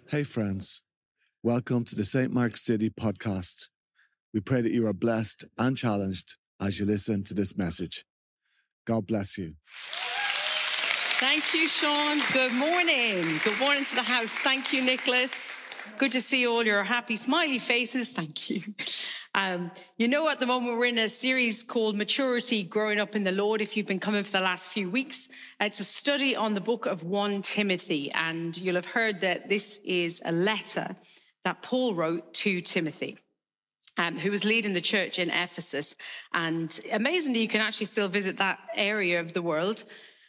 Hey friends, welcome to the St. Mark's City podcast. We pray that you are blessed and challenged as you listen to this message. God bless you. Thank you, Sean. Good morning. Good morning to the house. Thank you, Nicholas. Good to see all your happy, smiley faces. Thank you. At the moment we're in a series called Maturity, Growing Up in the Lord. If you've been coming for the last few weeks, it's a study on the book of 1 Timothy. And you'll have heard that this is a letter that Paul wrote to Timothy, who was leading the church in Ephesus. And amazingly, you can actually still visit that area of the world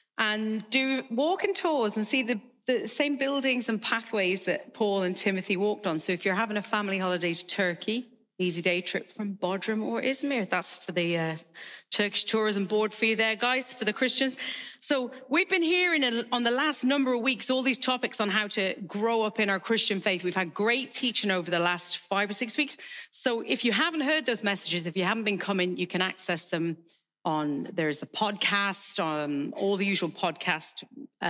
and do walking tours and see the same buildings and pathways that Paul and Timothy walked on. So if you're having a family holiday to Turkey, easy day trip from Bodrum or Izmir. That's for the Turkish tourism board for you there, guys, for the Christians. So we've been hearing on the last number of weeks all these topics on how to grow up in our Christian faith. We've had great teaching over the last 5 or 6 weeks. So if you haven't heard those messages, if you haven't been coming, you can access them there's a podcast on all the usual podcast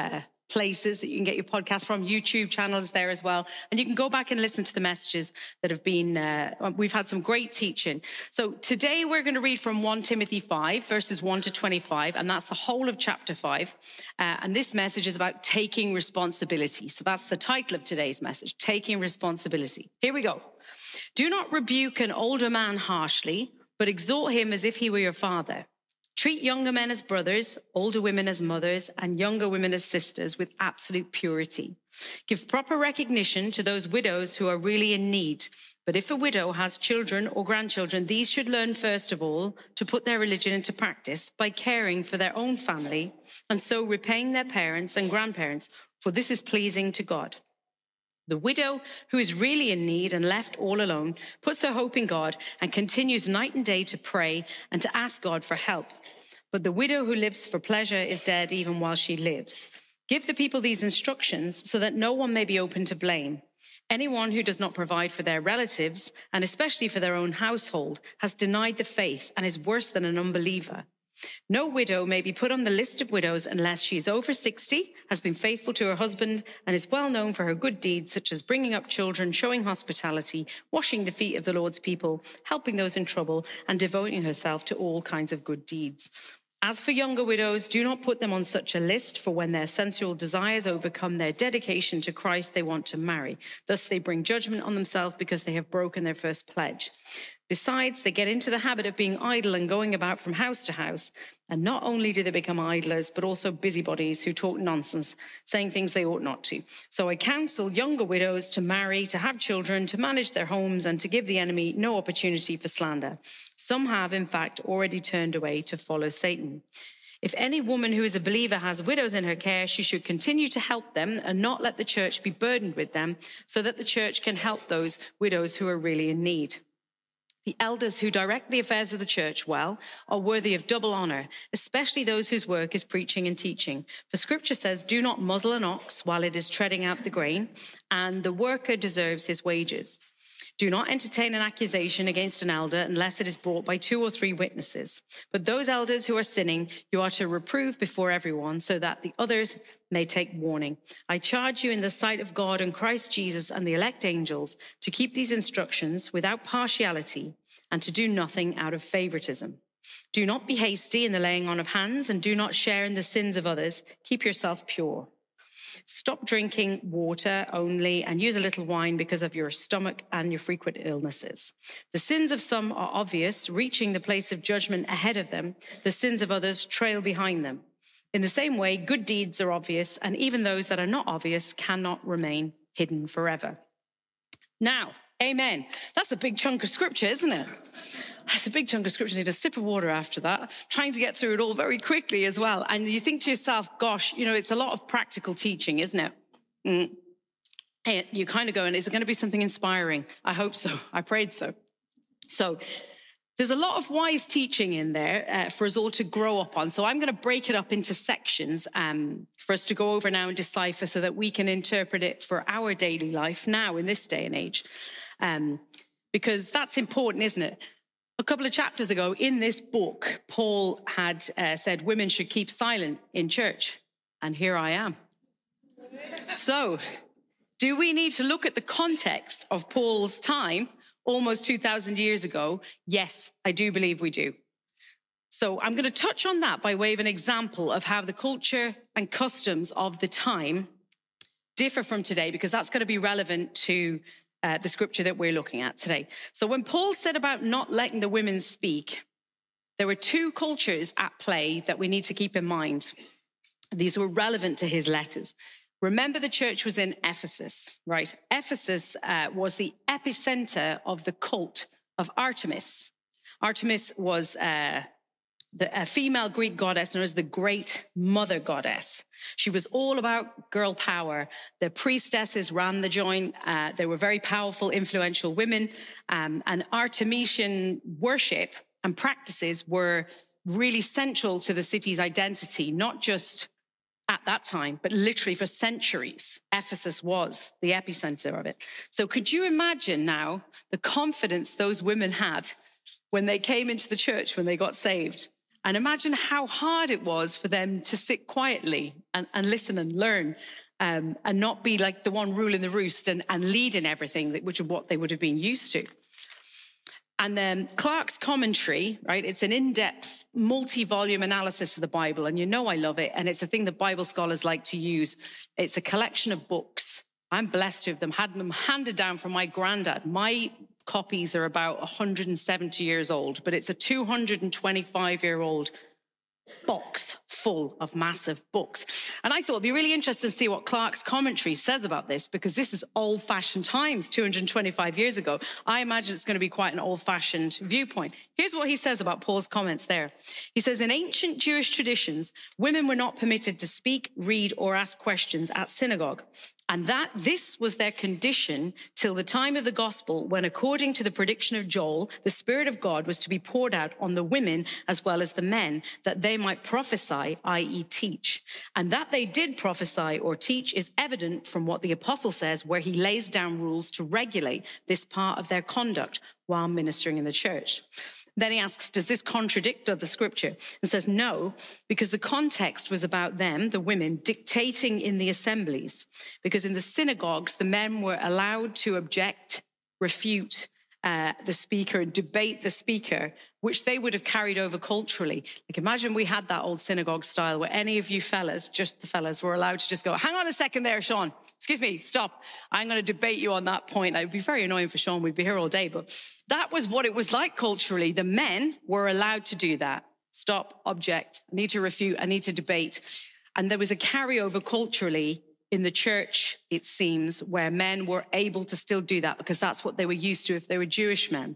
places that you can get your podcast from. YouTube channels there as well. And you can go back and listen to the messages that have been, we've had some great teaching. So today we're going to read from 1 Timothy 5, verses 1 to 25, and that's the whole of chapter 5. And this message is about taking responsibility. So that's the title of today's message, Taking Responsibility. Here we go. Do not rebuke an older man harshly, but exhort him as if he were your father. Treat younger men as brothers, older women as mothers, and younger women as sisters with absolute purity. Give proper recognition to those widows who are really in need. But if a widow has children or grandchildren, these should learn first of all to put their religion into practice by caring for their own family and so repaying their parents and grandparents, for this is pleasing to God. The widow who is really in need and left all alone puts her hope in God and continues night and day to pray and to ask God for help. But the widow who lives for pleasure is dead even while she lives. Give the people these instructions so that no one may be open to blame. Anyone who does not provide for their relatives, and especially for their own household, has denied the faith and is worse than an unbeliever. No widow may be put on the list of widows unless she is over 60, has been faithful to her husband, and is well known for her good deeds, such as bringing up children, showing hospitality, washing the feet of the Lord's people, helping those in trouble, and devoting herself to all kinds of good deeds. As for younger widows, do not put them on such a list, for when their sensual desires overcome their dedication to Christ, they want to marry. Thus they bring judgment on themselves because they have broken their first pledge. Besides, they get into the habit of being idle and going about from house to house. And not only do they become idlers, but also busybodies who talk nonsense, saying things they ought not to. So I counsel younger widows to marry, to have children, to manage their homes, and to give the enemy no opportunity for slander. Some have, in fact, already turned away to follow Satan. If any woman who is a believer has widows in her care, she should continue to help them and not let the church be burdened with them, so that the church can help those widows who are really in need. The elders who direct the affairs of the church well are worthy of double honor, especially those whose work is preaching and teaching. For scripture says, do not muzzle an ox while it is treading out the grain, and the worker deserves his wages. Do not entertain an accusation against an elder unless it is brought by 2 or 3 witnesses. But those elders who are sinning, you are to reprove before everyone, so that the others may take warning. I charge you in the sight of God and Christ Jesus and the elect angels to keep these instructions without partiality and to do nothing out of favoritism. Do not be hasty in the laying on of hands and do not share in the sins of others. Keep yourself pure. Stop drinking water only and use a little wine because of your stomach and your frequent illnesses. The sins of some are obvious, reaching the place of judgment ahead of them. The sins of others trail behind them. In the same way, good deeds are obvious, and even those that are not obvious cannot remain hidden forever. Now, amen. That's a big chunk of scripture, isn't it? That's a big chunk of scripture. I need a sip of water after that, trying to get through it all very quickly as well. And you think to yourself, gosh, it's a lot of practical teaching, isn't it? And you kind of go, and is it going to be something inspiring? I hope so. I prayed so. So there's a lot of wise teaching in there for us all to grow up on. So I'm going to break it up into sections for us to go over now and decipher so that we can interpret it for our daily life now in this day and age. Because that's important, isn't it? A couple of chapters ago in this book, Paul had said women should keep silent in church. And here I am. So Do we need to look at the context of Paul's time, almost 2,000 years ago? Yes, I do believe we do. So I'm going to touch on that by way of an example of how the culture and customs of the time differ from today, because that's going to be relevant to the scripture that we're looking at today. So when Paul said about not letting the women speak, there were two cultures at play that we need to keep in mind. These were relevant to his letters. Remember, the church was in Ephesus, right? Ephesus was the epicenter of the cult of Artemis. Artemis was a female Greek goddess known as the Great Mother Goddess. She was all about girl power. The priestesses ran the joint. They were very powerful, influential women. And Artemisian worship and practices were really central to the city's identity, not just at that time, but literally for centuries. Ephesus was the epicenter of it. So could you imagine now the confidence those women had when they came into the church, when they got saved? And imagine how hard it was for them to sit quietly and listen and learn and not be like the one ruling the roost and leading everything, which is what they would have been used to. And then Clarke's commentary, right? It's an in-depth, multi-volume analysis of the Bible. And you know I love it. And it's a thing that Bible scholars like to use. It's a collection of books. I'm blessed to have them, had them handed down from my granddad. My copies are about 170 years old, but it's a 225-year-old box full of massive books. And I thought it'd be really interesting to see what Clarke's commentary says about this, because this is old-fashioned times, 225 years ago. I imagine it's going to be quite an old-fashioned viewpoint. Here's what he says about Paul's comments there. He says, in ancient Jewish traditions, women were not permitted to speak, read, or ask questions at synagogue. And that this was their condition till the time of the gospel, when, according to the prediction of Joel, the Spirit of God was to be poured out on the women as well as the men, that they might prophesy, i.e. teach. And that they did prophesy or teach is evident from what the apostle says, where he lays down rules to regulate this part of their conduct while ministering in the church. Then he asks, does this contradict the scripture? And says, no, because the context was about them, the women, dictating in the assemblies. Because in the synagogues, the men were allowed to object, refute the speaker, and debate the speaker, which they would have carried over culturally. Like, imagine we had that old synagogue style where any of you fellas, just the fellas, were allowed to just go, hang on a second there, Sean. Excuse me, stop. I'm going to debate you on that point. It would be very annoying for Sean. We'd be here all day. But that was what it was like culturally. The men were allowed to do that. Stop, object, I need to refute, I need to debate. And there was a carryover culturally in the church, it seems, where men were able to still do that because that's what they were used to if they were Jewish men.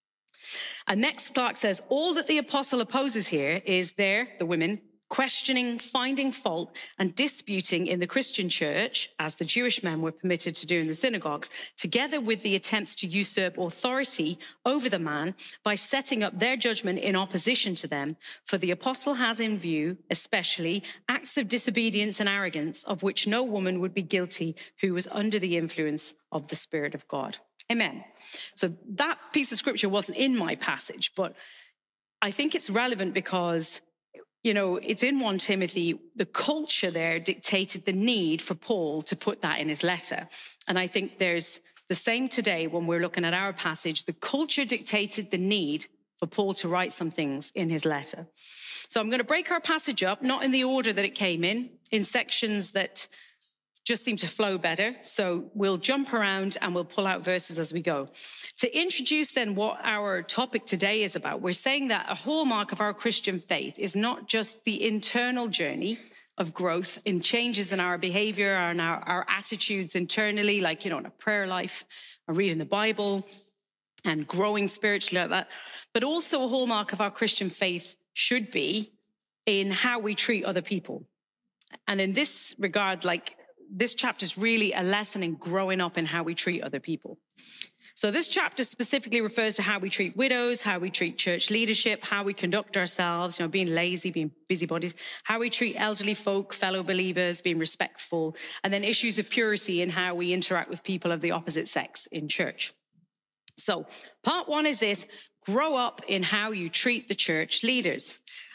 And next, Clarke says, all that the apostle opposes here is the women, questioning, finding fault, and disputing in the Christian church, as the Jewish men were permitted to do in the synagogues, together with the attempts to usurp authority over the man by setting up their judgment in opposition to them. For the apostle has in view, especially, acts of disobedience and arrogance, of which no woman would be guilty who was under the influence of the Spirit of God. Amen. So that piece of scripture wasn't in my passage, but I think it's relevant because, you know, it's in 1 Timothy. The culture there dictated the need for Paul to put that in his letter. And I think there's the same today when we're looking at our passage. The culture dictated the need for Paul to write some things in his letter. So I'm going to break our passage up, not in the order that it came in sections that just seem to flow better. So we'll jump around and we'll pull out verses as we go. To introduce then what our topic today is about, we're saying that a hallmark of our Christian faith is not just the internal journey of growth in changes in our behavior and our attitudes internally, like, you know, in a prayer life, or reading the Bible and growing spiritually like that, but also a hallmark of our Christian faith should be in how we treat other people. And in this regard, like, this chapter is really a lesson in growing up in how we treat other people. So this chapter specifically refers to how we treat widows, how we treat church leadership, how we conduct ourselves, you know, being lazy, being busybodies, how we treat elderly folk, fellow believers, being respectful, and then issues of purity in how we interact with people of the opposite sex in church. So part one is this: grow up in how you treat the church leaders.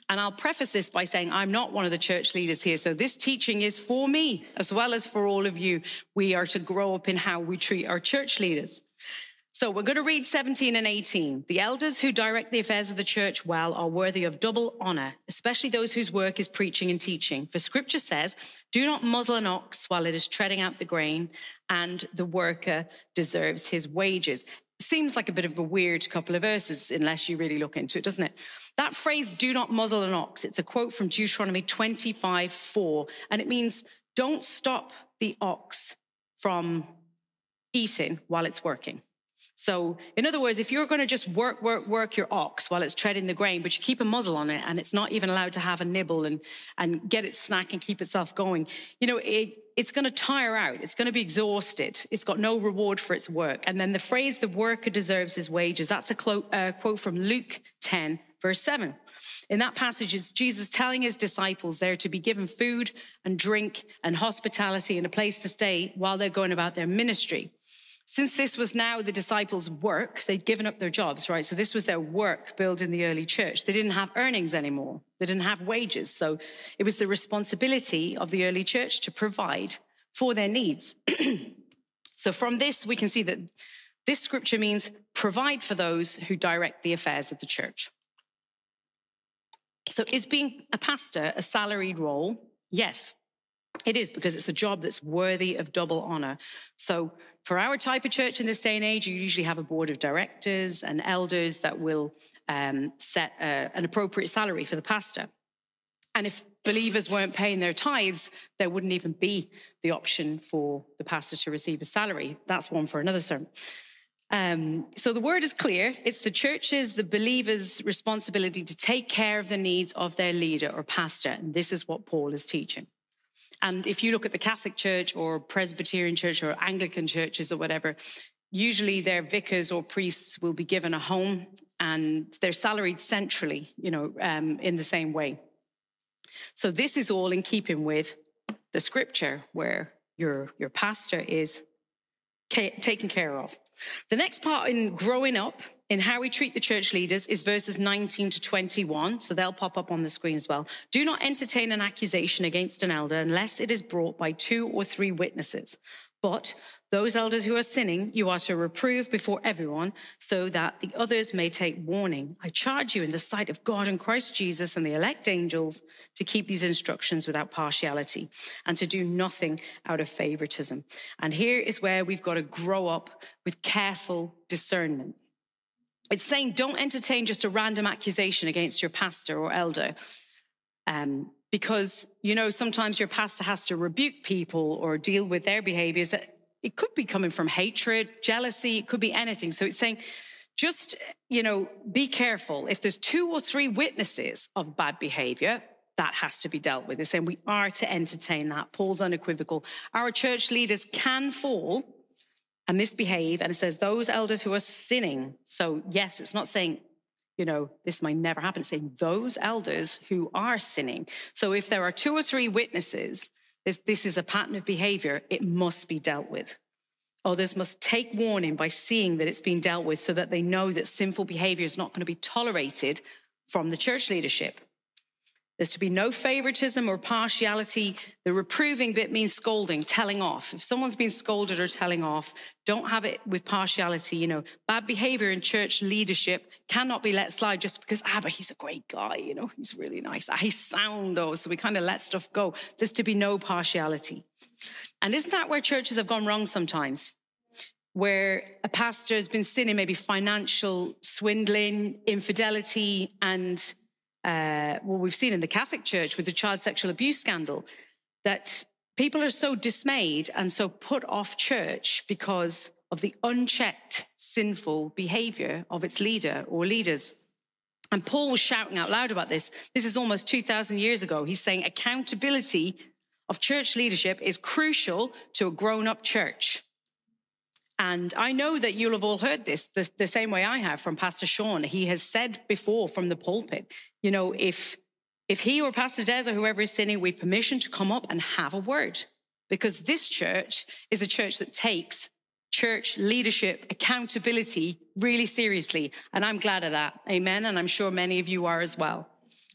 And I'll preface this by saying I'm not one of the church leaders here. So this teaching is for me as well as for all of you. We are to grow up in how we treat our church leaders. So we're going to read 17 and 18. The elders who direct the affairs of the church well are worthy of double honor, especially those whose work is preaching and teaching. For scripture says, do not muzzle an ox while it is treading out the grain, and the worker deserves his wages. Seems like a bit of a weird couple of verses unless you really look into it, doesn't it? That phrase, do not muzzle an ox, it's a quote from Deuteronomy 25:4, and it means don't stop the ox from eating while it's working. So in other words, if you're going to just work your ox while it's treading the grain, but you keep a muzzle on it and it's not even allowed to have a nibble and get its snack and keep itself going, it's going to tire out. It's going to be exhausted. It's got no reward for its work. And then the phrase, the worker deserves his wages, that's a quote from Luke 10, verse 7. In that passage is Jesus telling his disciples they're to be given food and drink and hospitality and a place to stay while they're going about their ministry. Since this was now the disciples' work, they'd given up their jobs, right? So this was their work building the early church. They didn't have earnings anymore. They didn't have wages. So it was the responsibility of the early church to provide for their needs. So from this, we can see that this scripture means provide for those who direct the affairs of the church. So is being a pastor a salaried role? Yes. It is, because it's a job that's worthy of double honor. So for our type of church in this day and age, you usually have a board of directors and elders that will set an appropriate salary for the pastor. And if believers weren't paying their tithes, there wouldn't even be the option for the pastor to receive a salary. That's one for another sermon. So the word is clear. It's the church's, the believers' responsibility to take care of the needs of their leader or pastor. And this is what Paul is teaching. And if you look at the Catholic Church or Presbyterian Church or Anglican churches or whatever, usually their vicars or priests will be given a home and they're salaried centrally, in the same way. So this is all in keeping with the scripture where your pastor is taken care of. The next part in growing up, in how we treat the church leaders, is verses 19 to 21. So they'll pop up on the screen as well. Do not entertain an accusation against an elder unless it is brought by 2 or 3 witnesses. But those elders who are sinning, you are to reprove before everyone so that the others may take warning. I charge you in the sight of God and Christ Jesus and the elect angels to keep these instructions without partiality and to do nothing out of favoritism. And here is where we've got to grow up with careful discernment. It's saying don't entertain just a random accusation against your pastor or elder. Because, sometimes your pastor has to rebuke people or deal with their behaviors. It could be coming from hatred, jealousy, it could be anything. So it's saying, just, be careful. If there's 2 or 3 witnesses of bad behavior, that has to be dealt with. It's saying we are to entertain that. Paul's unequivocal. Our church leaders can fall and misbehave. And it says those elders who are sinning. So yes, it's not saying, this might never happen. It's saying those elders who are sinning. So if there are 2 or 3 witnesses, this is a pattern of behavior, it must be dealt with. Others must take warning by seeing that it's being dealt with so that they know that sinful behavior is not going to be tolerated from the church leadership. There's to be no favoritism or partiality. The reproving bit means scolding, telling off. If someone's been scolded or telling off, don't have it with partiality. Bad behavior in church leadership cannot be let slide just because, but he's a great guy, he's really nice. He's sound though, so we kind of let stuff go. There's to be no partiality. And isn't that where churches have gone wrong sometimes? Where a pastor has been sinning, maybe financial swindling, infidelity, and we've seen in the Catholic Church with the child sexual abuse scandal, that people are so dismayed and so put off church because of the unchecked sinful behavior of its leader or leaders. And Paul was shouting out loud about this. This is almost 2,000 years ago. He's saying accountability of church leadership is crucial to a grown-up church. And I know that you'll have all heard this the same way I have from Pastor Sean. He has said before from the pulpit, if he or Pastor Des or whoever is sinning, we have permission to come up and have a word. Because this church is a church that takes church leadership accountability really seriously. And I'm glad of that. Amen. And I'm sure many of you are as well.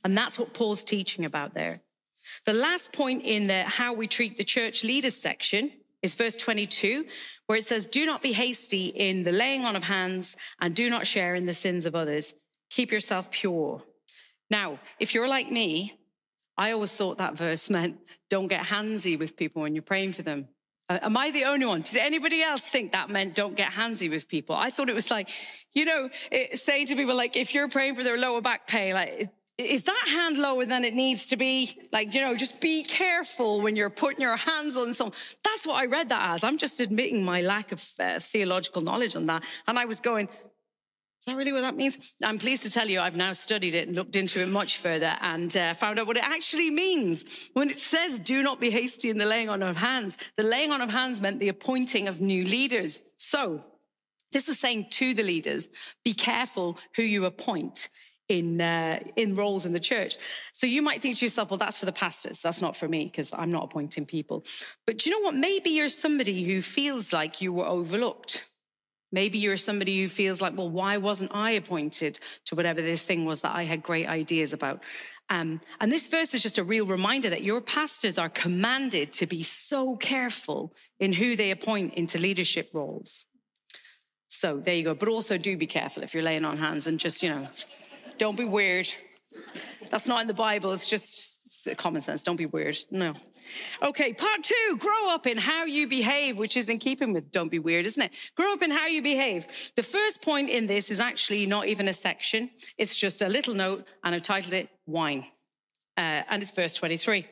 And that's what Paul's teaching about there. The last point in the how we treat the church leaders section is verse 22, where it says, do not be hasty in the laying on of hands and do not share in the sins of others. Keep yourself pure. Now, if you're like me, I always thought that verse meant don't get handsy with people when you're praying for them. Am I the only one? Did anybody else think that meant don't get handsy with people? I thought it was like, saying to people, like, if you're praying for their lower back pain, like, is that hand lower than it needs to be? Like, just be careful when you're putting your hands on someone. That's what I read that as. I'm just admitting my lack of theological knowledge on that. And I was going, is that really what that means? I'm pleased to tell you I've now studied it and looked into it much further and found out what it actually means. When it says, do not be hasty in the laying on of hands, the laying on of hands meant the appointing of new leaders. So this was saying to the leaders, be careful who you appoint in roles in the church. So you might think to yourself, well, that's for the pastors. That's not for me because I'm not appointing people. But do you know what? Maybe you're somebody who feels like you were overlooked. Maybe you're somebody who feels like, well, why wasn't I appointed to whatever this thing was that I had great ideas about? And this verse is just a real reminder that your pastors are commanded to be so careful in who they appoint into leadership roles. So there you go. But also do be careful if you're laying on hands and just, don't be weird. That's not in the Bible. It's just common sense. Don't be weird. No. Okay, part 2, grow up in how you behave, which is in keeping with don't be weird, isn't it? Grow up in how you behave. The first point in this is actually not even a section. It's just a little note, and I've titled it Wine. And it's verse 23.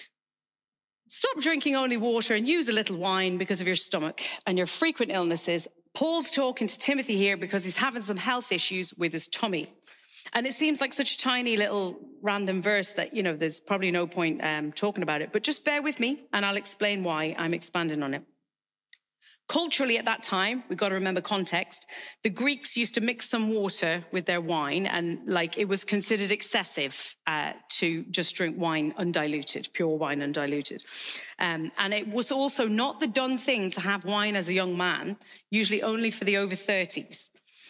Stop drinking only water and use a little wine because of your stomach and your frequent illnesses. Paul's talking to Timothy here because he's having some health issues with his tummy. And it seems like such a tiny little random verse that, there's probably no point talking about it. But just bear with me and I'll explain why I'm expanding on it. Culturally at that time, we've got to remember context, the Greeks used to mix some water with their wine and it was considered excessive to just drink wine undiluted, pure wine undiluted. And it was also not the done thing to have wine as a young man, usually only for the over 30s.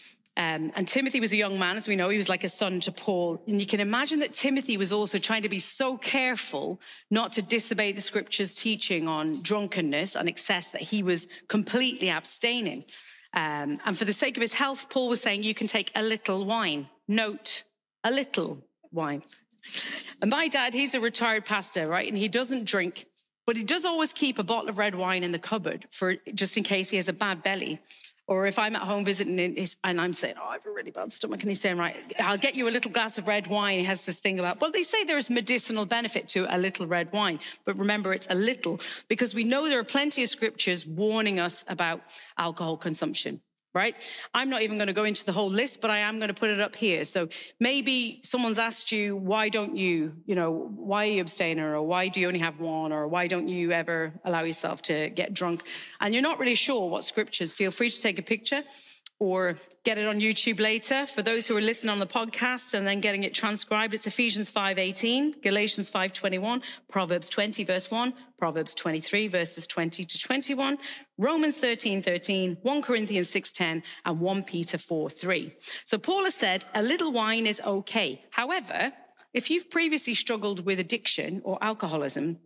And Timothy was a young man, as we know. He was like a son to Paul. And you can imagine that Timothy was also trying to be so careful not to disobey the scriptures teaching on drunkenness and excess that he was completely abstaining. And for the sake of his health, Paul was saying, you can take a little wine. Note, a little wine. And my dad, he's a retired pastor, right? And he doesn't drink, but he does always keep a bottle of red wine in the cupboard for just in case he has a bad belly. Or if I'm at home visiting and I'm saying, I have a really bad stomach, and he's saying, right, I'll get you a little glass of red wine. He has this thing about, well, they say there's medicinal benefit to a little red wine. But remember, it's a little, because we know there are plenty of scriptures warning us about alcohol consumption, right? I'm not even going to go into the whole list, but I am going to put it up here. So maybe someone's asked you, why don't you, why are you abstainer? Or why do you only have one? Or why don't you ever allow yourself to get drunk? And you're not really sure what scriptures. Feel free to take a picture or get it on YouTube later. For those who are listening on the podcast and then getting it transcribed, it's Ephesians 5:18, Galatians 5:21, Proverbs 20, verse 1, Proverbs 23, verses 20 to 21, Romans 13:13, 1 Corinthians 6:10, and 1 Peter 4:3. So Paul has said a little wine is okay. However, if you've previously struggled with addiction or alcoholism,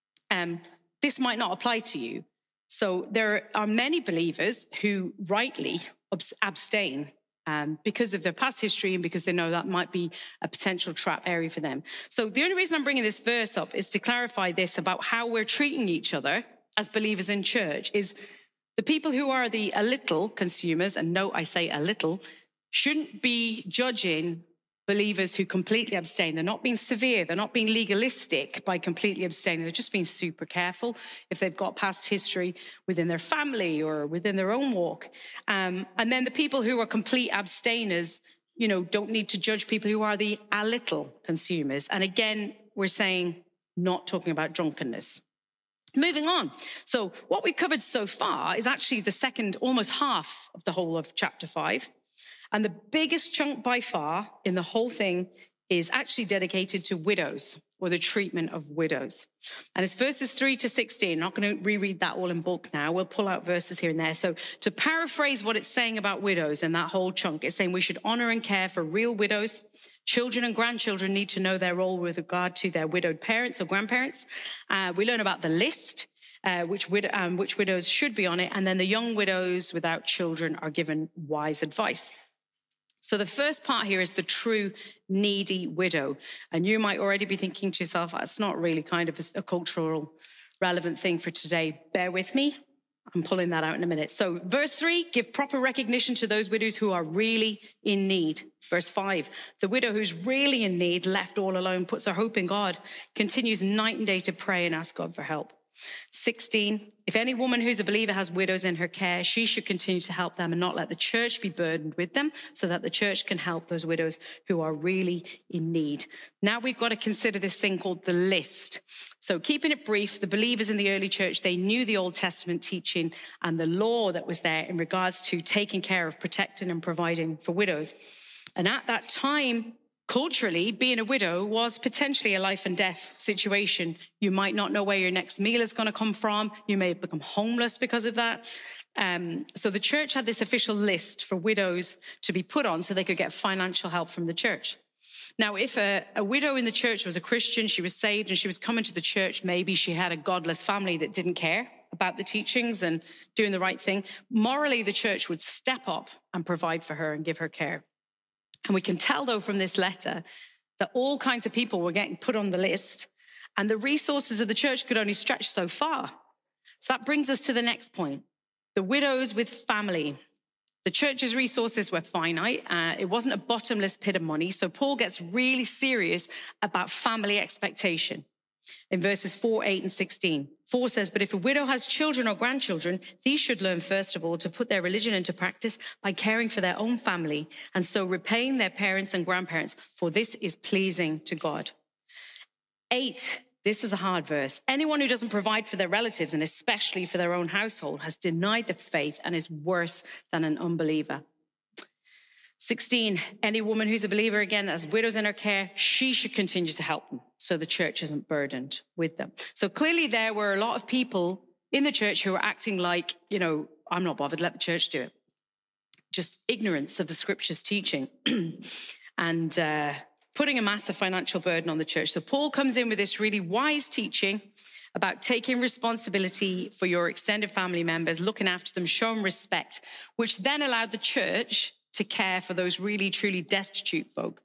this might not apply to you. So there are many believers who rightly abstain because of their past history and because they know that might be a potential trap area for them. So the only reason I'm bringing this verse up is to clarify this about how we're treating each other as believers in church. Is the people who are a little consumers, and note I say a little, shouldn't be judging believers who completely abstain. They're not being severe. They're not being legalistic by completely abstaining. They're just being super careful if they've got past history within their family or within their own walk. And then the people who are complete abstainers, don't need to judge people who are a little consumers. And again, we're saying not talking about drunkenness. Moving on. So what we've covered so far is actually the second, almost half of the whole of chapter 5. And the biggest chunk by far in the whole thing is actually dedicated to widows, or the treatment of widows. And it's verses 3 to 16. I'm not going to reread that all in bulk now. We'll pull out verses here and there. So to paraphrase what it's saying about widows and that whole chunk, it's saying we should honor and care for real widows Children and grandchildren need to know their role with regard to their widowed parents or grandparents. We learn about the list, which widows should be on it. And then the young widows without children are given wise advice. So the first part here is the true needy widow. And you might already be thinking to yourself, that's not really kind of a cultural relevant thing for today. Bear with me. I'm pulling that out in a minute. So verse 3, give proper recognition to those widows who are really in need. Verse 5, the widow who's really in need, left all alone, puts her hope in God, continues night and day to pray and ask God for help. 16, if any woman who's a believer has widows in her care, she should continue to help them and not let the church be burdened with them, so that the church can help those widows who are really in need. Now we've got to consider this thing called the list. So keeping it brief, the believers in the early church, they knew the Old Testament teaching and the law that was there in regards to taking care of, protecting and providing for widows. And at that time, culturally, being a widow was potentially a life and death situation. You might not know where your next meal is going to come from. You may have become homeless because of that. So the church had this official list for widows to be put on so they could get financial help from the church. Now, if a widow in the church was a Christian, she was saved and she was coming to the church, maybe she had a godless family that didn't care about the teachings and doing the right thing. Morally, the church would step up and provide for her and give her care. And we can tell, though, from this letter that all kinds of people were getting put on the list and the resources of the church could only stretch so far. So that brings us to the next point. The widows with family. The church's resources were finite. It wasn't a bottomless pit of money. So Paul gets really serious about family expectation. In verses 4, 8, and 16, 4 says, but if a widow has children or grandchildren, these should learn, first of all, to put their religion into practice by caring for their own family and so repaying their parents and grandparents, for this is pleasing to God. 8, this is a hard verse. Anyone who doesn't provide for their relatives and especially for their own household has denied the faith and is worse than an unbeliever. 16, any woman who's a believer, again, as widows in her care, she should continue to help them so the church isn't burdened with them. So clearly there were a lot of people in the church who were acting like, I'm not bothered, let the church do it. Just ignorance of the scripture's teaching and putting a massive financial burden on the church. So Paul comes in with this really wise teaching about taking responsibility for your extended family members, looking after them, showing respect, which then allowed the church to care for those really, truly destitute folk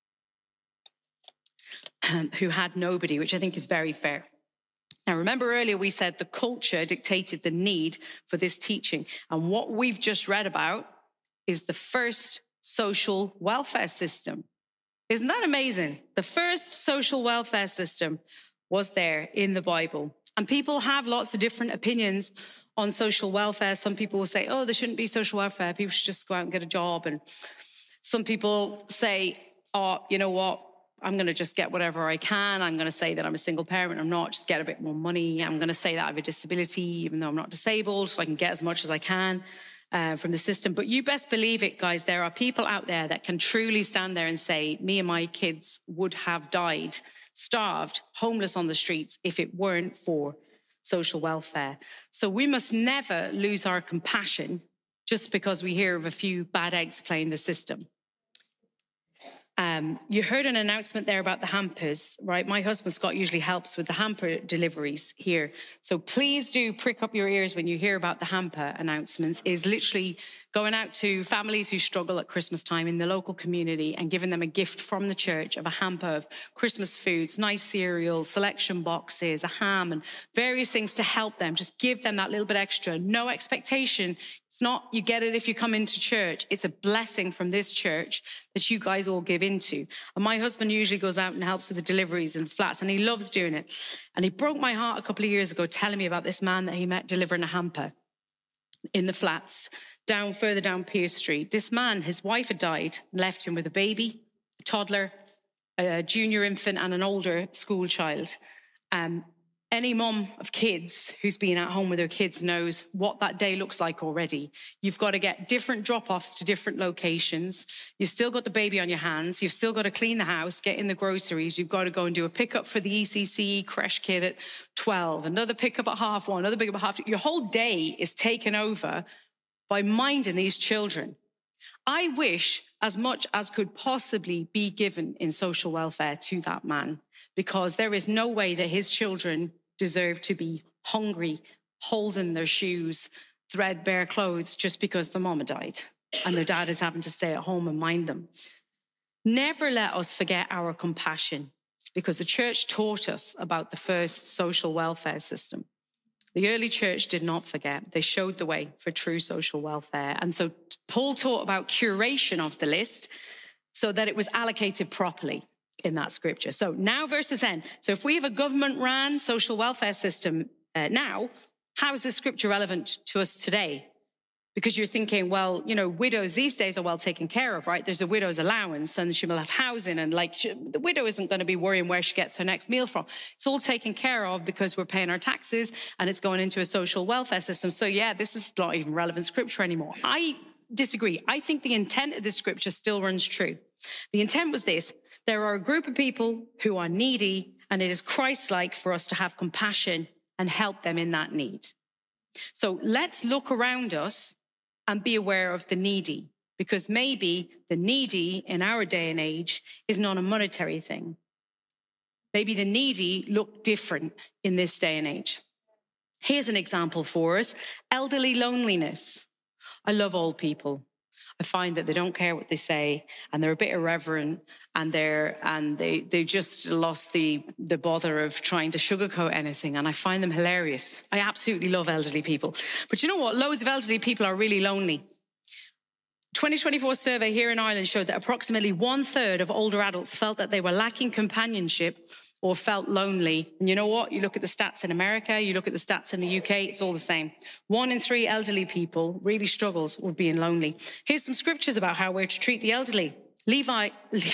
who had nobody, which I think is very fair. Now, remember earlier we said the culture dictated the need for this teaching. And what we've just read about is the first social welfare system. Isn't that amazing? The first social welfare system was there in the Bible. And people have lots of different opinions on social welfare. Some people will say, there shouldn't be social welfare. People should just go out and get a job. And some people say, you know what? I'm going to just get whatever I can. I'm going to say that I'm a single parent. I'm not, just get a bit more money. I'm going to say that I have a disability, even though I'm not disabled, so I can get as much as I can from the system. But you best believe it, guys. There are people out there that can truly stand there and say, me and my kids would have died, starved, homeless on the streets if it weren't for social welfare. So we must never lose our compassion just because we hear of a few bad eggs playing the system. You heard an announcement there about the hampers, right? My husband, Scott, usually helps with the hamper deliveries here. So please do prick up your ears when you hear about the hamper announcements. Is literally going out to families who struggle at Christmas time in the local community and giving them a gift from the church of a hamper of Christmas foods, nice cereals, selection boxes, a ham, and various things to help them. Just give them that little bit extra. No expectation. It's not you get it if you come into church. It's a blessing from this church that you guys all give into. And my husband usually goes out and helps with the deliveries and flats, and he loves doing it. And he broke my heart a couple of years ago telling me about this man that he met delivering a hamper in the flats further down Pierce Street. This man, his wife had died, left him with a baby, a toddler, a junior infant, and an older school child. Any mom of kids who's been at home with her kids knows what that day looks like already. You've got to get different drop-offs to different locations. You've still got the baby on your hands. You've still got to clean the house, get in the groceries. You've got to go and do a pickup for the ECC creche kid at 12, another pickup at 1:30, another pickup at 2:30. Your whole day is taken over by minding these children. I wish as much as could possibly be given in social welfare to that man, because there is no way that his children deserve to be hungry, holes in their shoes, threadbare clothes, just because the mama died and their dad is having to stay at home and mind them. Never let us forget our compassion, because the church taught us about the first social welfare system. The early church did not forget. They showed the way for true social welfare. And so Paul taught about curation of the list so that it was allocated properly in that scripture. So now verses 10. So if we have a government-run social welfare system now, how is this scripture relevant to us today? Because you're thinking, well, you know, widows these days are well taken care of, right? There's a widow's allowance and she will have housing, and the widow isn't going to be worrying where she gets her next meal from. It's all taken care of because we're paying our taxes and it's going into a social welfare system. So yeah, this is not even relevant scripture anymore. I disagree. I think the intent of this scripture still runs true. The intent was this: there are a group of people who are needy, and it is Christ-like for us to have compassion and help them in that need. So let's look around us and be aware of the needy, because maybe the needy in our day and age is not a monetary thing. Maybe the needy look different in this day and age. Here's an example for us: elderly loneliness. I love old people. I find that they don't care what they say, and they're a bit irreverent, and they just lost the bother of trying to sugarcoat anything, and I find them hilarious. I absolutely love elderly people. But you know what? Loads of elderly people are really lonely. 2024 survey here in Ireland showed that approximately 1/3 of older adults felt that they were lacking companionship or felt lonely. And you know what? You look at the stats in America, you look at the stats in the UK, it's all the same. 1 in 3 elderly people really struggles with being lonely. Here's some scriptures about how we're to treat the elderly. Levi,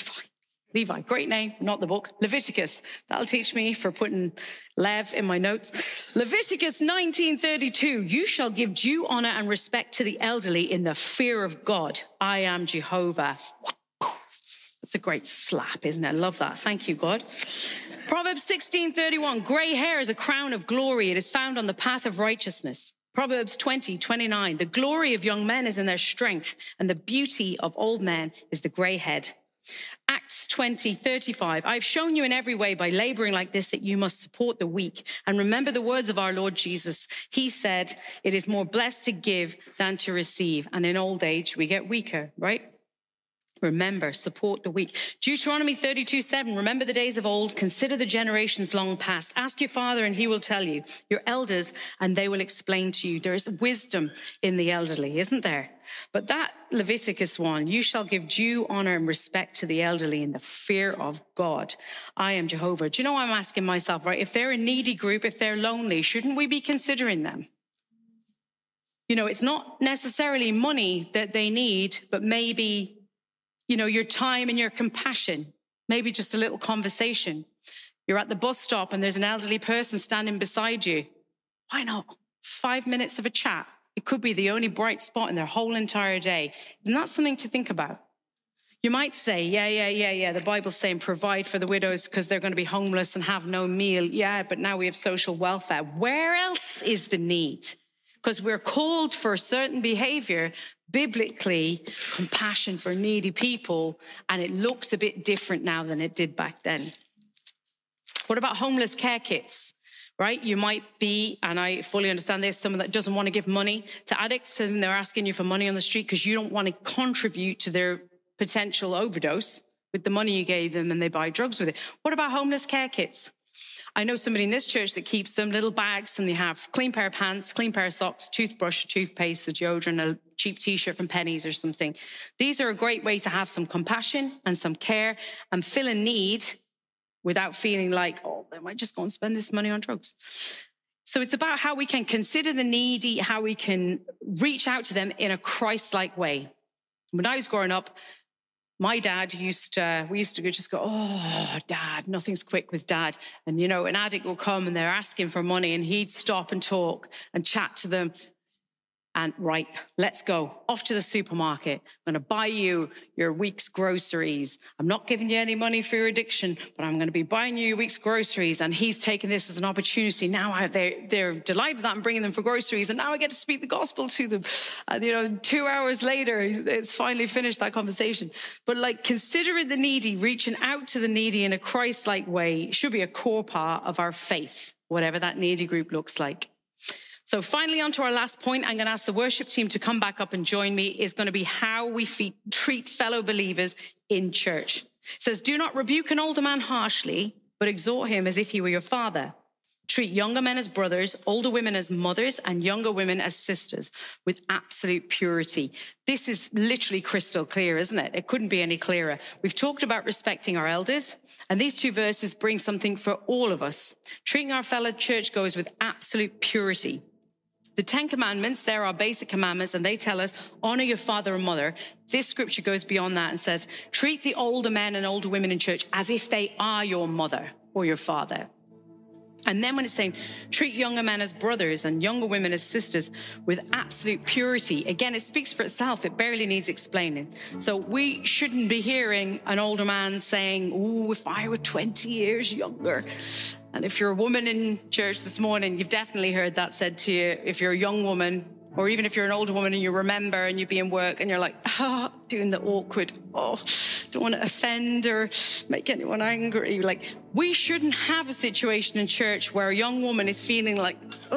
great name, not the book. Leviticus, that'll teach me for putting Lev in my notes. Leviticus 19:32, you shall give due honor and respect to the elderly in the fear of God. I am Jehovah. That's a great slap, isn't it? I love that. Thank you, God. Proverbs 16:31, gray hair is a crown of glory. It is found on the path of righteousness. Proverbs 20:29, the glory of young men is in their strength, and the beauty of old men is the gray head. Acts 20:35, I've shown you in every way by laboring like this that you must support the weak. And remember the words of our Lord Jesus. He said, it is more blessed to give than to receive. And in old age, we get weaker, right? Remember, support the weak. Deuteronomy 32:7, remember the days of old, consider the generations long past. Ask your father and he will tell you, your elders, and they will explain to you. There is wisdom in the elderly, isn't there? But that Leviticus one, you shall give due honor and respect to the elderly in the fear of God. I am Jehovah. Do you know, I'm asking myself, right? If they're a needy group, if they're lonely, shouldn't we be considering them? You know, it's not necessarily money that they need, but maybe, you know, your time and your compassion, maybe just a little conversation. You're at the bus stop and there's an elderly person standing beside you. Why not? 5 minutes of a chat. It could be the only bright spot in their whole entire day. Isn't that something to think about? You might say, yeah, the Bible's saying provide for the widows because they're going to be homeless and have no meal. Yeah, but now we have social welfare. Where else is the need? Because we're called for a certain behavior, biblically, compassion for needy people, and it looks a bit different now than it did back then. What about homeless care kits, right? You might be, and I fully understand this, someone that doesn't want to give money to addicts and they're asking you for money on the street because you don't want to contribute to their potential overdose with the money you gave them and they buy drugs with it. What about homeless care kits? I know somebody in this church that keeps some little bags and they have clean pair of pants, clean pair of socks, toothbrush, toothpaste, a deodorant, a cheap t-shirt from Pennies or something. These are a great way to have some compassion and some care and fill a need without feeling like, oh, they might just go and spend this money on drugs. So it's about how we can consider the needy, how we can reach out to them in a Christ-like way. When I was growing up, my dad we used to just go, oh, Dad, nothing's quick with Dad. And, you know, an addict will come and they're asking for money and he'd stop and talk and chat to them. And right, let's go off to the supermarket. I'm going to buy you your week's groceries. I'm not giving you any money for your addiction, but I'm going to be buying you your week's groceries. And he's taken this as an opportunity. Now they're delighted that I'm bringing them for groceries. And now I get to speak the gospel to them. And, 2 hours later, it's finally finished that conversation. But like considering the needy, reaching out to the needy in a Christ-like way should be a core part of our faith, whatever that needy group looks like. So finally, on to our last point, I'm going to ask the worship team to come back up and join me, is going to be how we treat fellow believers in church. It says, do not rebuke an older man harshly, but exhort him as if he were your father. Treat younger men as brothers, older women as mothers, and younger women as sisters with absolute purity. This is literally crystal clear, isn't it? It couldn't be any clearer. We've talked about respecting our elders, and these two verses bring something for all of us. Treating our fellow churchgoers with absolute purity. The 10 commandments, they're our basic commandments, and they tell us, honor your father and mother. This scripture goes beyond that and says, treat the older men and older women in church as if they are your mother or your father. And then when it's saying, treat younger men as brothers and younger women as sisters with absolute purity, again, it speaks for itself. It barely needs explaining. So we shouldn't be hearing an older man saying, oh, if I were 20 years younger. And if you're a woman in church this morning, you've definitely heard that said to you. If you're a young woman, or even if you're an older woman and you remember and you be in work and you're like, doing the awkward, don't want to offend or make anyone angry. Like, we shouldn't have a situation in church where a young woman is feeling like,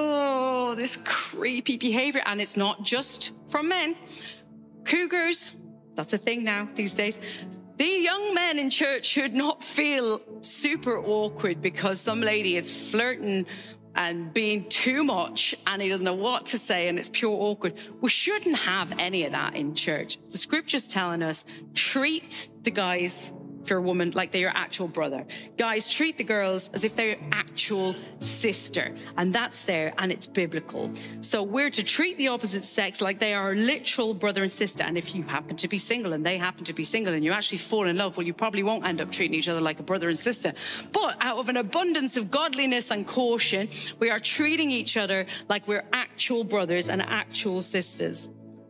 this creepy behavior. And it's not just from men. Cougars, that's a thing now these days. The young men in church should not feel super awkward because some lady is flirting and being too much and he doesn't know what to say and it's pure awkward. We shouldn't have any of that in church. The scripture's telling us, treat the guys, if you're a woman, like they're your actual brother. Guys, treat the girls as if they're your actual sister. And that's there, and it's biblical. So we're to treat the opposite sex like they are a literal brother and sister. And if you happen to be single and they happen to be single and you actually fall in love, well, you probably won't end up treating each other like a brother and sister. But out of an abundance of godliness and caution, we are treating each other like we're actual brothers and actual sisters.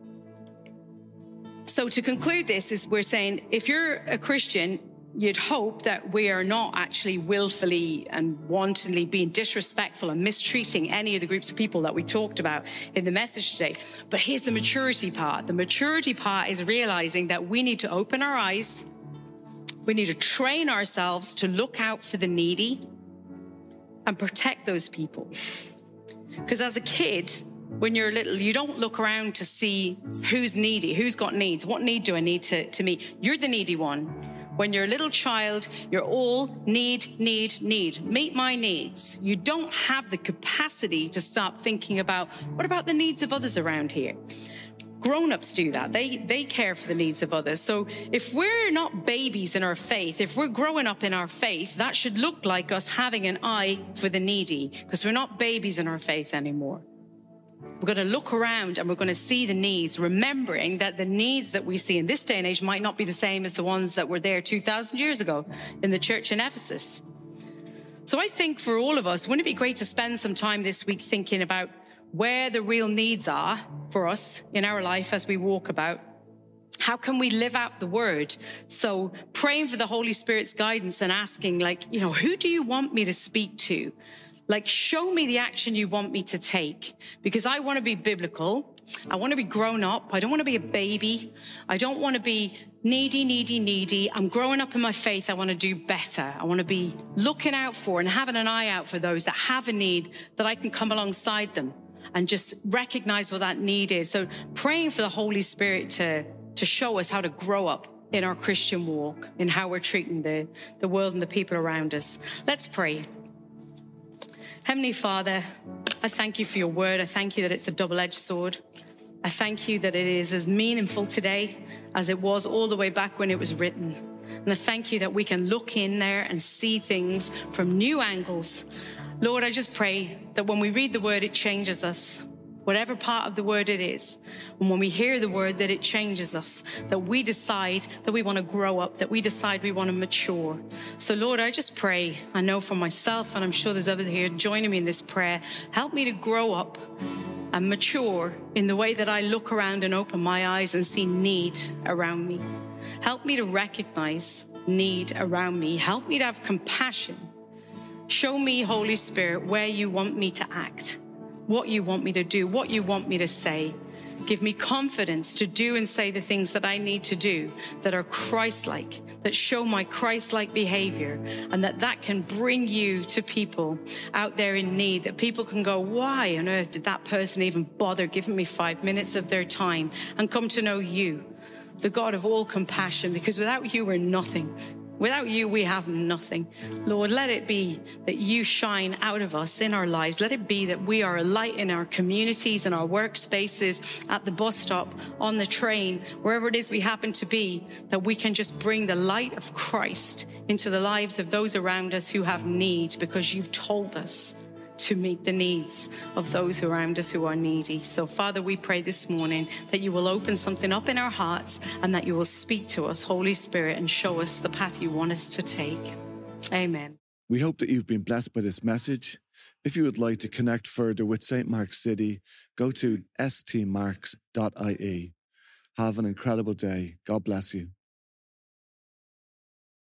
So to conclude this is we're saying, if you're a Christian, you'd hope that we are not actually willfully and wantonly being disrespectful and mistreating any of the groups of people that we talked about in the message today. But here's the maturity part. The maturity part is realizing that we need to open our eyes. We need to train ourselves to look out for the needy and protect those people. Because as a kid, when you're little, you don't look around to see who's needy, who's got needs, what need do I need to meet? You're the needy one. When you're a little child, you're all need. Meet my needs. You don't have the capacity to start thinking about, what about the needs of others around here? Grown-ups do that. They care for the needs of others. So if we're not babies in our faith, if we're growing up in our faith, that should look like us having an eye for the needy, because we're not babies in our faith anymore. We're going to look around and we're going to see the needs, remembering that the needs that we see in this day and age might not be the same as the ones that were there 2,000 years ago in the church in Ephesus. So I think for all of us, wouldn't it be great to spend some time this week thinking about where the real needs are for us in our life as we walk about? How can we live out the word? So praying for the Holy Spirit's guidance and asking, who do you want me to speak to? Show me the action you want me to take, because I want to be biblical. I want to be grown up. I don't want to be a baby. I don't want to be needy. I'm growing up in my faith. I want to do better. I want to be looking out for and having an eye out for those that have a need, that I can come alongside them and just recognize what that need is. So praying for the Holy Spirit to show us how to grow up in our Christian walk, in how we're treating the world and the people around us. Let's pray. Heavenly Father, I thank you for your word. I thank you that it's a double-edged sword. I thank you that it is as meaningful today as it was all the way back when it was written. And I thank you that we can look in there and see things from new angles. Lord, I just pray that when we read the word, it changes us. Whatever part of the word it is. And when we hear the word, that it changes us, that we decide that we want to grow up, that we decide we want to mature. So Lord, I just pray, I know for myself, and I'm sure there's others here joining me in this prayer, help me to grow up and mature in the way that I look around and open my eyes and see need around me. Help me to recognize need around me. Help me to have compassion. Show me, Holy Spirit, where you want me to act, what you want me to do, what you want me to say. Give me confidence to do and say the things that I need to do that are Christ-like, that show my Christ-like behavior, and that can bring you to people out there in need, that people can go, why on earth did that person even bother giving me 5 minutes of their time, and come to know you, the God of all compassion, because without you, we're nothing. Without you, we have nothing. Lord, let it be that you shine out of us in our lives. Let it be that we are a light in our communities, in our workspaces, at the bus stop, on the train, wherever it is we happen to be, that we can just bring the light of Christ into the lives of those around us who have need, because you've told us to meet the needs of those around us who are needy. So, Father, we pray this morning that you will open something up in our hearts and that you will speak to us, Holy Spirit, and show us the path you want us to take. Amen. We hope that you've been blessed by this message. If you would like to connect further with St. Mark's City, go to stmarks.ie. Have an incredible day. God bless you.